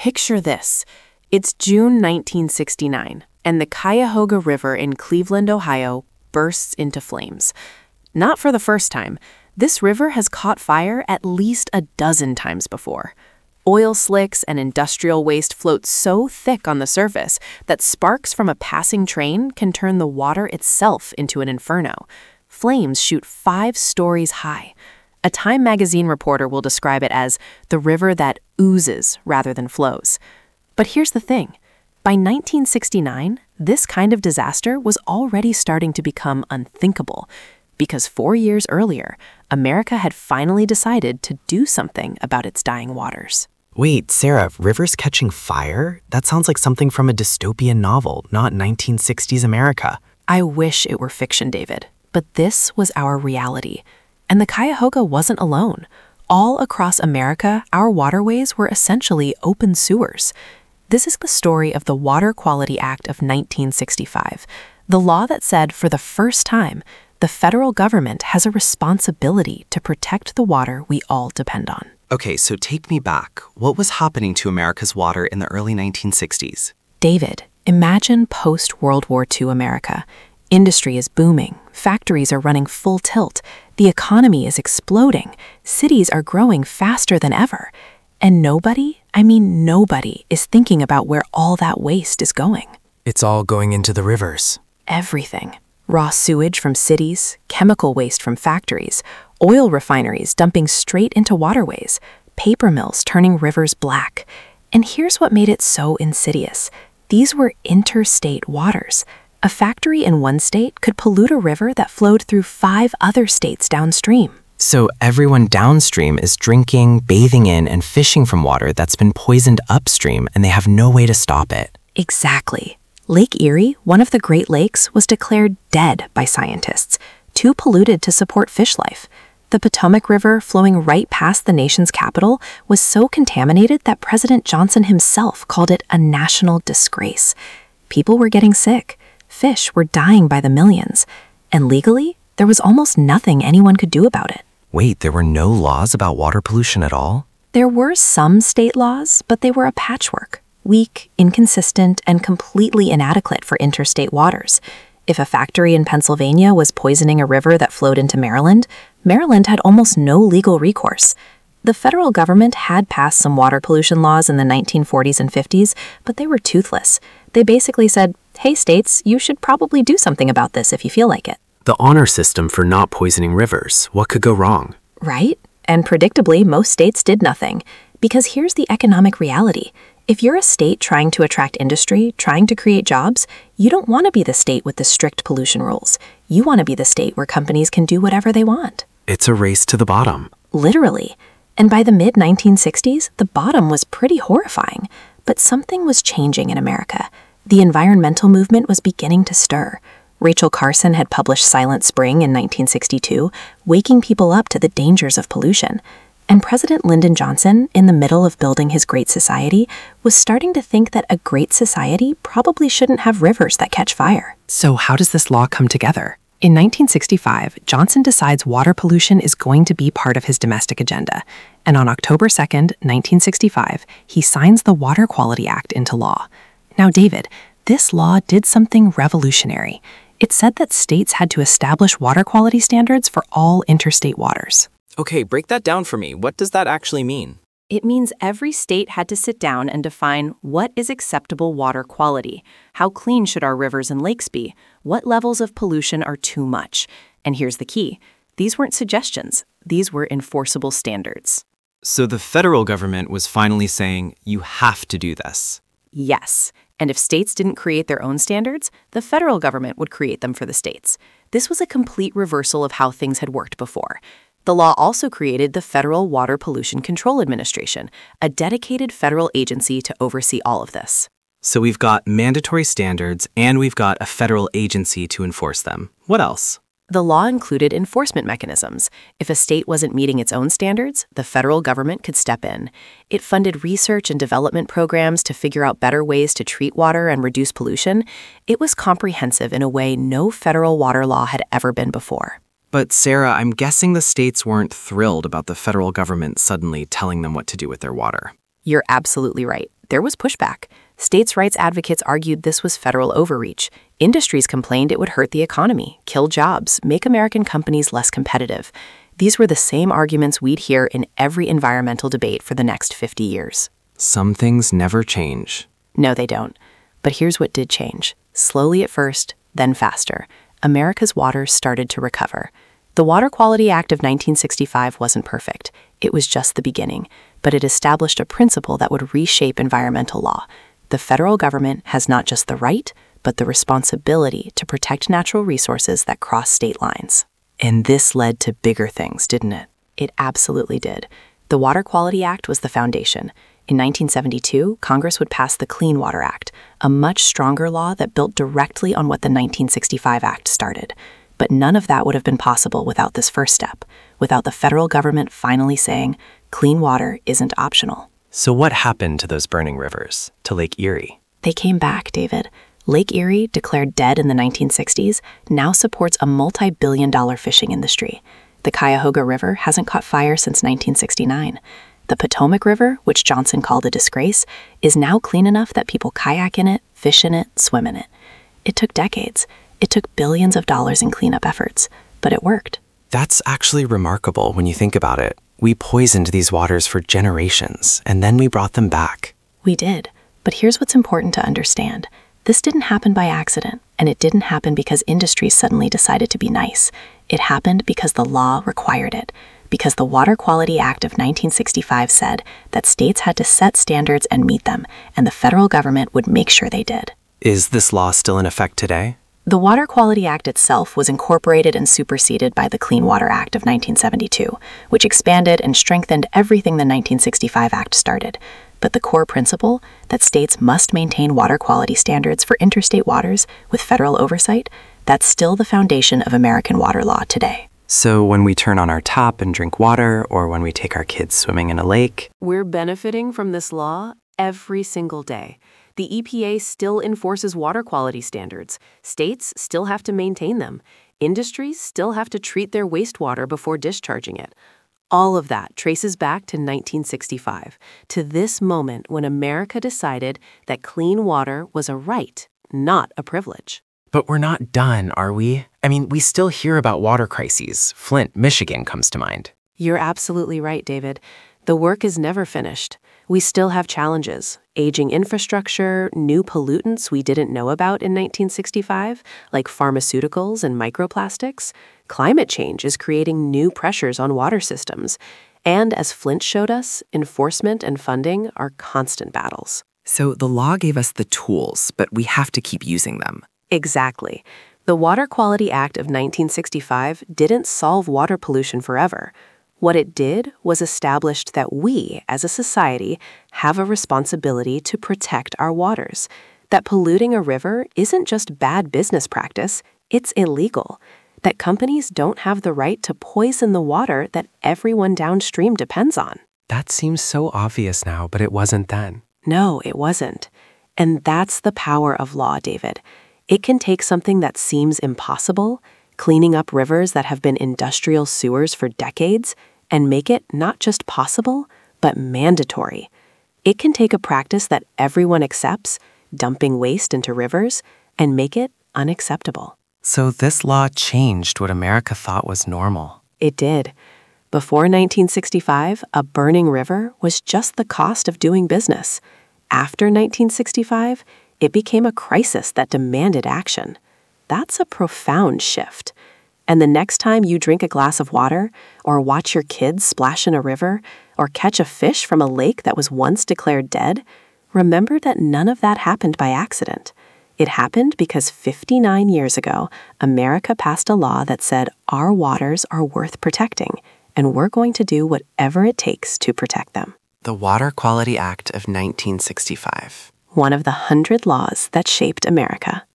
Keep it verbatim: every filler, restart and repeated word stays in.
Picture this. It's June nineteen sixty-nine, and the Cuyahoga River in Cleveland, Ohio, bursts into flames. Not for the first time. This river has caught fire at least a dozen times before. Oil slicks and industrial waste float so thick on the surface that sparks from a passing train can turn the water itself into an inferno. Flames shoot five stories high. A Time magazine reporter will describe it as the river that oozes rather than flows. But here's the thing. By nineteen sixty-nine, this kind of disaster was already starting to become unthinkable, because four years earlier, America had finally decided to do something about its dying waters. Wait, Sarah, rivers catching fire? That sounds like something from a dystopian novel, not nineteen sixties America. I wish it were fiction, David, but this was our reality. And the Cuyahoga wasn't alone. All across America, our waterways were essentially open sewers. This is the story of the Water Quality Act of nineteen sixty-five, the law that said for the first time, the federal government has a responsibility to protect the water we all depend on. Okay, so take me back. What was happening to America's water in the early nineteen sixties? David, imagine post-World War Two America. Industry is booming, factories are running full tilt, the economy is exploding, cities are growing faster than ever. And nobody, I mean nobody, is thinking about where all that waste is going. It's all going into the rivers. Everything. Raw sewage from cities, chemical waste from factories, oil refineries dumping straight into waterways, paper mills turning rivers black. And here's what made it so insidious. These were interstate waters. A factory in one state could pollute a river that flowed through five other states downstream. So everyone downstream is drinking, bathing in, and fishing from water that's been poisoned upstream, and they have no way to stop it. Exactly. Lake Erie, one of the Great Lakes, was declared dead by scientists, too polluted to support fish life. The Potomac River, flowing right past the nation's capital, was so contaminated that President Johnson himself called it a national disgrace. People were getting sick. Fish were dying by the millions. And legally, there was almost nothing anyone could do about it. Wait, there were no laws about water pollution at all? There were some state laws, but they were a patchwork. Weak, inconsistent, and completely inadequate for interstate waters. If a factory in Pennsylvania was poisoning a river that flowed into Maryland, Maryland had almost no legal recourse. The federal government had passed some water pollution laws in the nineteen forties and fifties, but they were toothless. They basically said, hey states, you should probably do something about this if you feel like it. The honor system for not poisoning rivers. What could go wrong? Right? And predictably, most states did nothing. Because here's the economic reality. If you're a state trying to attract industry, trying to create jobs, you don't want to be the state with the strict pollution rules. You want to be the state where companies can do whatever they want. It's a race to the bottom. Literally. And by the mid nineteen sixties, the bottom was pretty horrifying. But something was changing in America. The environmental movement was beginning to stir. Rachel Carson had published Silent Spring in nineteen sixty-two, waking people up to the dangers of pollution. And President Lyndon Johnson, in the middle of building his Great Society, was starting to think that a great society probably shouldn't have rivers that catch fire. So how does this law come together? In nineteen sixty-five, Johnson decides water pollution is going to be part of his domestic agenda, and on October second, nineteen sixty-five, he signs the Water Quality Act into law. Now, David, this law did something revolutionary. It said that states had to establish water quality standards for all interstate waters. Okay, break that down for me. What does that actually mean? It means every state had to sit down and define what is acceptable water quality, how clean should our rivers and lakes be, what levels of pollution are too much. And here's the key. These weren't suggestions. These were enforceable standards. So the federal government was finally saying, you have to do this. Yes. And if states didn't create their own standards, the federal government would create them for the states. This was a complete reversal of how things had worked before. The law also created the Federal Water Pollution Control Administration, a dedicated federal agency to oversee all of this. So we've got mandatory standards, and we've got a federal agency to enforce them. What else? The law included enforcement mechanisms. If a state wasn't meeting its own standards, the federal government could step in. It funded research and development programs to figure out better ways to treat water and reduce pollution. It was comprehensive in a way no federal water law had ever been before. But Sarah, I'm guessing the states weren't thrilled about the federal government suddenly telling them what to do with their water. You're absolutely right. there was pushback. States' rights advocates argued this was federal overreach. Industries complained it would hurt the economy, kill jobs, make American companies less competitive. These were the same arguments we'd hear in every environmental debate for the next fifty years. Some things never change. No, they don't. But here's what did change. Slowly at first, then faster. America's waters started to recover. The Water Quality Act of nineteen sixty-five wasn't perfect. It was just the beginning, but it established a principle that would reshape environmental law. The federal government has not just the right, but the responsibility to protect natural resources that cross state lines. And this led to bigger things, didn't it? It absolutely did. The Water Quality Act was the foundation. In nineteen seventy-two, Congress would pass the Clean Water Act, a much stronger law that built directly on what the nineteen sixty-five Act started. But none of that would have been possible without this first step, without the federal government finally saying, clean water isn't optional. So what happened to those burning rivers, to Lake Erie? They came back, David. Lake Erie, declared dead in the nineteen sixties, now supports a multi-billion dollar fishing industry. The Cuyahoga River hasn't caught fire since nineteen sixty-nine. The Potomac River, which Johnson called a disgrace, is now clean enough that people kayak in it, fish in it, swim in it. It took decades. It took billions of dollars in cleanup efforts, but it worked. That's actually remarkable when you think about it. We poisoned these waters for generations, and then we brought them back. We did. But here's what's important to understand. This didn't happen by accident, and it didn't happen because industries suddenly decided to be nice. It happened because the law required it, because the Water Quality Act of nineteen sixty-five said that states had to set standards and meet them, and the federal government would make sure they did. Is this law still in effect today? The Water Quality Act itself was incorporated and superseded by the Clean Water Act of nineteen seventy-two, which expanded and strengthened everything the nineteen sixty-five Act started. But the core principle, that states must maintain water quality standards for interstate waters with federal oversight, that's still the foundation of American water law today. So when we turn on our tap and drink water, or when we take our kids swimming in a lake, We're benefiting from this law every single day. The E P A still enforces water quality standards. States still have to maintain them. Industries still have to treat their wastewater before discharging it. All of that traces back to nineteen sixty-five, to this moment when America decided that clean water was a right, not a privilege. But we're not done, are we? I mean, we still hear about water crises. Flint, Michigan comes to mind. You're absolutely right, David. The work is never finished. We still have challenges. Aging infrastructure, new pollutants we didn't know about in nineteen sixty-five, like pharmaceuticals and microplastics. Climate change is creating new pressures on water systems. And as Flint showed us, enforcement and funding are constant battles. So the law gave us the tools, but we have to keep using them. Exactly. The Water Quality Act of nineteen sixty-five didn't solve water pollution forever. What it did was established that we, as a society, have a responsibility to protect our waters. That polluting a river isn't just bad business practice, it's illegal. That companies don't have the right to poison the water that everyone downstream depends on. that seems so obvious now, but it wasn't then. No, it wasn't. And that's the power of law, David. It can take something that seems impossible, cleaning up rivers that have been industrial sewers for decades, and make it not just possible, but mandatory. It can take a practice that everyone accepts, dumping waste into rivers, and make it unacceptable. So this law changed what America thought was normal. It did. Before nineteen sixty-five, a burning river was just the cost of doing business. After nineteen sixty-five, it became a crisis that demanded action. That's a profound shift. And the next time you drink a glass of water, or watch your kids splash in a river, or catch a fish from a lake that was once declared dead, remember that none of that happened by accident. It happened because fifty-nine years ago, America passed a law that said our waters are worth protecting, and we're going to do whatever it takes to protect them. The Water Quality Act of nineteen sixty-five. One of the hundred laws that shaped America.